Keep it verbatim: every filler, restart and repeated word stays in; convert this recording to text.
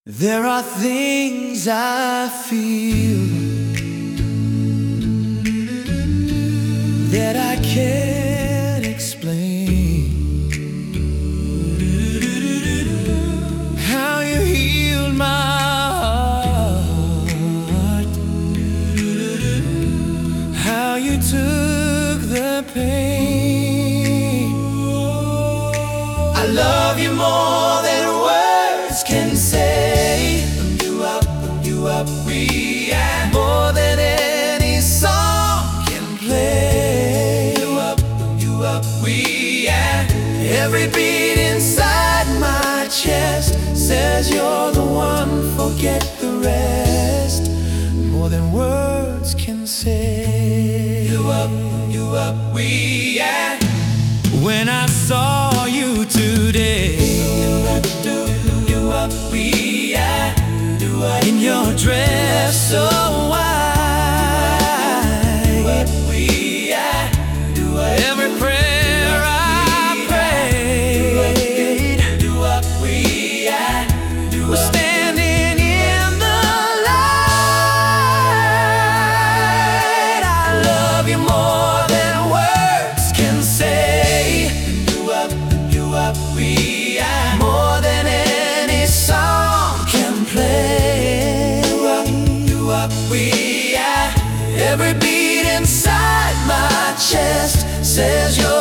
There are things I feel that I can't explain. How you healed my heart, how you took the pain. I love you more than words can say. We are more than any song can play. You up, you up, we are. Every beat inside my chest says you're the one, forget the rest. More than words can say. You up, you up, we are. When I saw you today, you up, you up, we are. In your dress so white, we are. Every prayer I prayed, we are. We're standing in the light. I love you more than words can say. You up, you up, we are. More than any song can play. We are. Every beat inside my chest says you're